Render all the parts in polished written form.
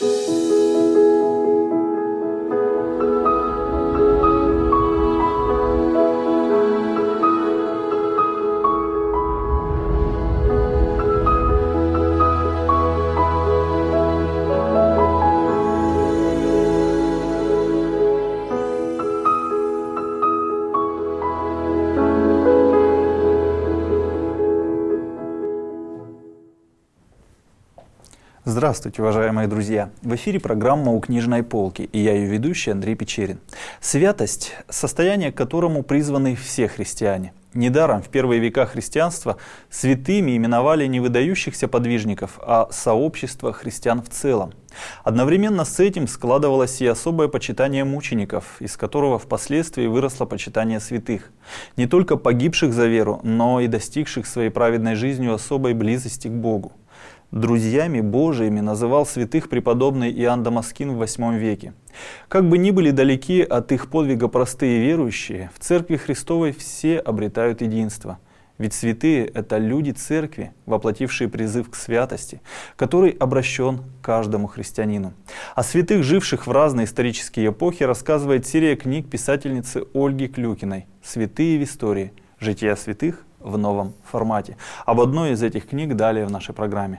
Здравствуйте, уважаемые друзья! В эфире программа «У книжной полки» и я ее ведущий Андрей Печерин. Святость – состояние, к которому призваны все христиане. Недаром в первые века христианства святыми именовали не выдающихся подвижников, а сообщество христиан в целом. Одновременно с этим складывалось и особое почитание мучеников, из которого впоследствии выросло почитание святых, не только погибших за веру, но и достигших своей праведной жизнью особой близости к Богу. Друзьями Божиими называл святых преподобный Иоанн Дамаскин в VIII веке. Как бы ни были далеки от их подвига простые верующие, в Церкви Христовой все обретают единство. Ведь святые – это люди Церкви, воплотившие призыв к святости, который обращен к каждому христианину. О святых, живших в разные исторические эпохи, рассказывает серия книг писательницы Ольги Клюкиной «Святые в истории. Жития святых в новом формате». Об одной из этих книг далее в нашей программе.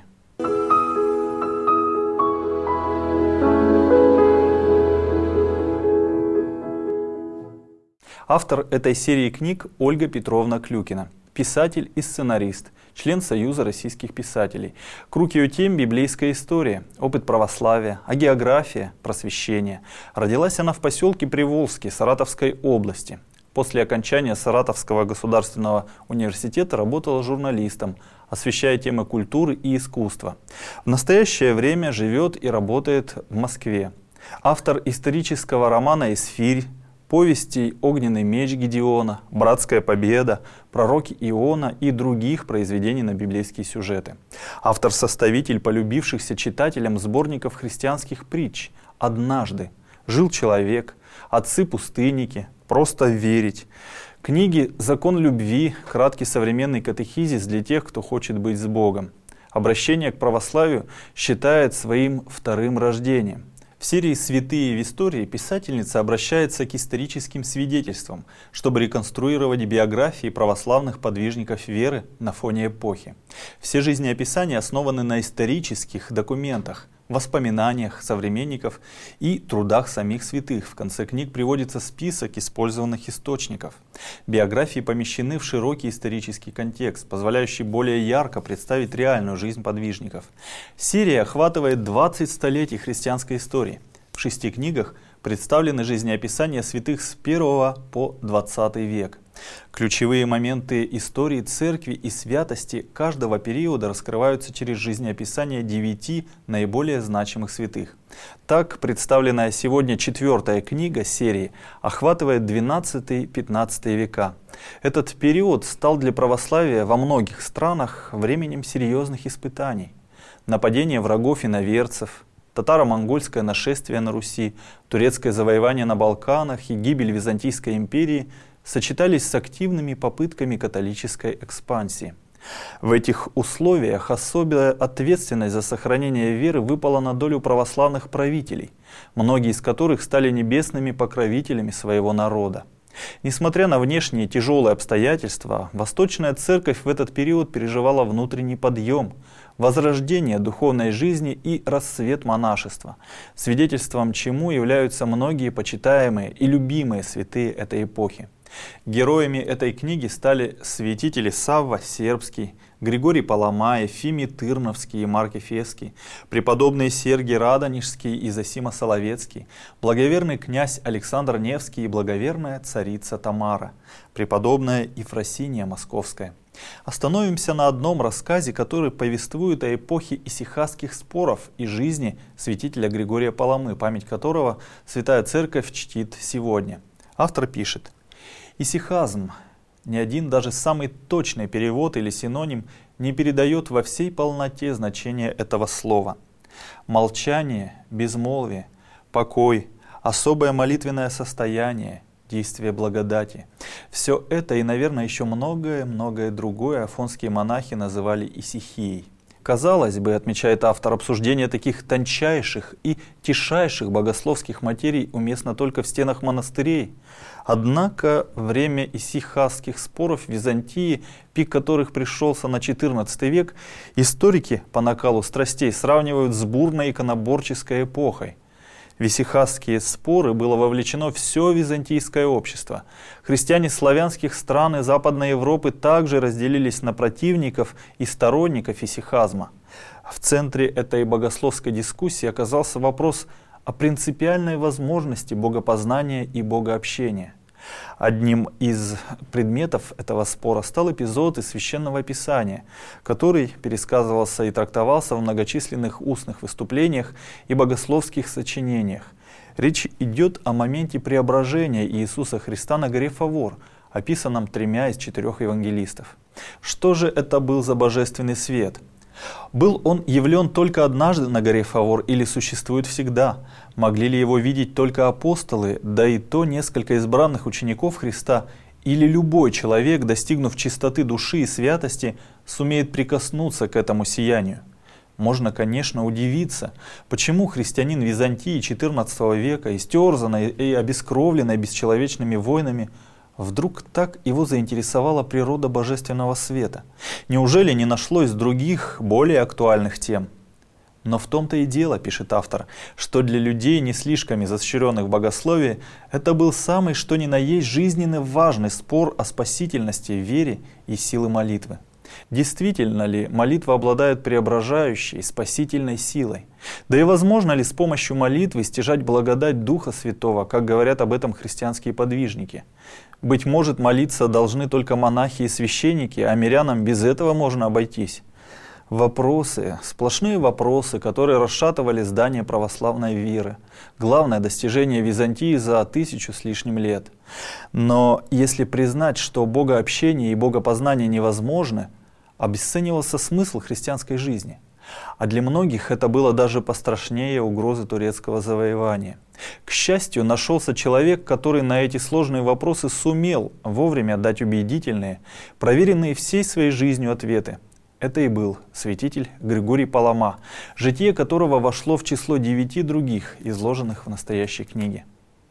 Автор этой серии книг Ольга Петровна Клюкина, писатель и сценарист, член Союза российских писателей. Круг ее тем – библейская история, опыт православия, агеография, просвещение. Родилась она в поселке Приволжске Саратовской области. После окончания Саратовского государственного университета работала журналистом, освещая темы культуры и искусства. В настоящее время живет и работает в Москве. Автор исторического романа «Исфирь», повестей «Огненный меч Гедеона», «Братская победа», «Пророки Иона» и других произведений на библейские сюжеты. Автор-составитель полюбившихся читателям сборников христианских притч «Однажды», «Жил человек», «Отцы-пустынники», «Просто верить». Книги «Закон любви», краткий современный катехизис для тех, кто хочет быть с Богом. Обращение к православию считает своим вторым рождением. В серии «Святые в истории» писательница обращается к историческим свидетельствам, чтобы реконструировать биографии православных подвижников веры на фоне эпохи. Все жизнеописания основаны на исторических документах, воспоминаниях современников и трудах самих святых. В конце книг приводится список использованных источников. Биографии помещены в широкий исторический контекст, позволяющий более ярко представить реальную жизнь подвижников. Серия охватывает 20 столетий христианской истории. В 6 книгах представлены жизнеописания святых с 1 по 20 век. Ключевые моменты истории церкви и святости каждого периода раскрываются через жизнеописание 9 наиболее значимых святых. Так, представленная сегодня 4-я книга серии охватывает 12-15 века. Этот период стал для православия во многих странах временем серьезных испытаний. Нападение врагов иноверцев, татаро-монгольское нашествие на Руси, турецкое завоевание на Балканах и гибель Византийской империи сочетались с активными попытками католической экспансии. В этих условиях особая ответственность за сохранение веры выпала на долю православных правителей, многие из которых стали небесными покровителями своего народа. Несмотря на внешние тяжелые обстоятельства, Восточная Церковь в этот период переживала внутренний подъем, возрождение духовной жизни и расцвет монашества, свидетельством чему являются многие почитаемые и любимые святые этой эпохи. Героями этой книги стали святители Савва Сербский, Григорий Палама, Ефимий Тырновский и Марк Эфесский, преподобный Сергий Радонежский и Зосима Соловецкий, благоверный князь Александр Невский и благоверная царица Тамара, преподобная Ефросиния Московская. Остановимся на одном рассказе, который повествует о эпохе исихастских споров и жизни святителя Григория Паламы, память которого Святая Церковь чтит сегодня. Автор пишет: «Исихазм, ни один даже самый точный перевод или синоним не передает во всей полноте значения этого слова. Молчание, безмолвие, покой, особое молитвенное состояние, действие благодати. Все это и, наверное, еще многое другое афонские монахи называли исихией. Казалось бы, отмечает автор, обсуждение таких тончайших и тишайших богословских материй уместно только в стенах монастырей. Однако время исихастских споров в Византии, пик которых пришелся на XIV век, историки по накалу страстей сравнивают с бурной иконоборческой эпохой. В исихастские споры было вовлечено все византийское общество. Христиане славянских стран и Западной Европы также разделились на противников и сторонников исихазма. В центре этой богословской дискуссии оказался вопрос о принципиальной возможности богопознания и богообщения. Одним из предметов этого спора стал эпизод из Священного Писания, который пересказывался и трактовался в многочисленных устных выступлениях и богословских сочинениях. Речь идет о моменте преображения Иисуса Христа на горе Фавор, описанном 3 из 4 евангелистов. Что же это был за божественный свет? Был он явлен только однажды на горе Фавор или существует всегда? Могли ли его видеть только апостолы, да и то несколько избранных учеников Христа? Или любой человек, достигнув чистоты души и святости, сумеет прикоснуться к этому сиянию? Можно, конечно, удивиться, почему христианин Византии XIV века, истерзанный и обескровленный бесчеловечными войнами, вдруг так его заинтересовала природа божественного света. Неужели не нашлось других, более актуальных тем? Но в том-то и дело, пишет автор, что для людей, не слишком изощренных в богословии, это был самый что ни на есть жизненно важный спор о спасительности, вере и силы молитвы. Действительно ли молитва обладает преображающей, спасительной силой? Да и возможно ли с помощью молитвы стяжать благодать Духа Святого, как говорят об этом христианские подвижники? Быть может, молиться должны только монахи и священники, а мирянам без этого можно обойтись? Вопросы, сплошные вопросы, которые расшатывали здание православной веры. Главное достижение Византии за 1000 с лишним лет. Но если признать, что богообщение и богопознание невозможны, обесценивался смысл христианской жизни. А для многих это было даже пострашнее угрозы турецкого завоевания. К счастью, нашелся человек, который на эти сложные вопросы сумел вовремя дать убедительные, проверенные всей своей жизнью ответы. Это и был святитель Григорий Палама, житие которого вошло в число 9 других, изложенных в настоящей книге.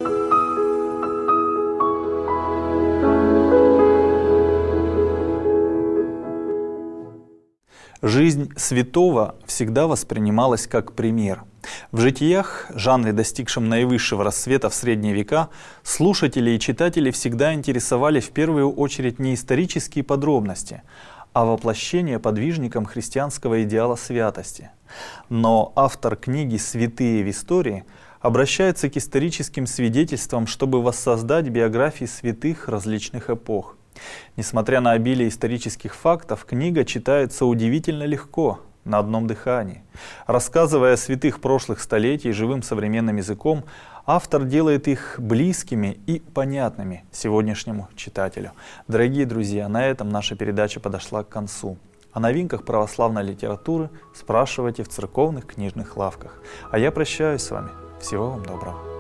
Жизнь святого всегда воспринималась как пример. В житиях, жанре, достигшем наивысшего расцвета в средние века, слушатели и читатели всегда интересовали в первую очередь не исторические подробности, а воплощение подвижником христианского идеала святости. Но автор книги «Святые в истории» обращается к историческим свидетельствам, чтобы воссоздать биографии святых различных эпох. Несмотря на обилие исторических фактов, книга читается удивительно легко, на одном дыхании. Рассказывая о святых прошлых столетий живым современным языком, автор делает их близкими и понятными сегодняшнему читателю. Дорогие друзья, на этом наша передача подошла к концу. О новинках православной литературы спрашивайте в церковных книжных лавках. А я прощаюсь с вами. Всего вам доброго.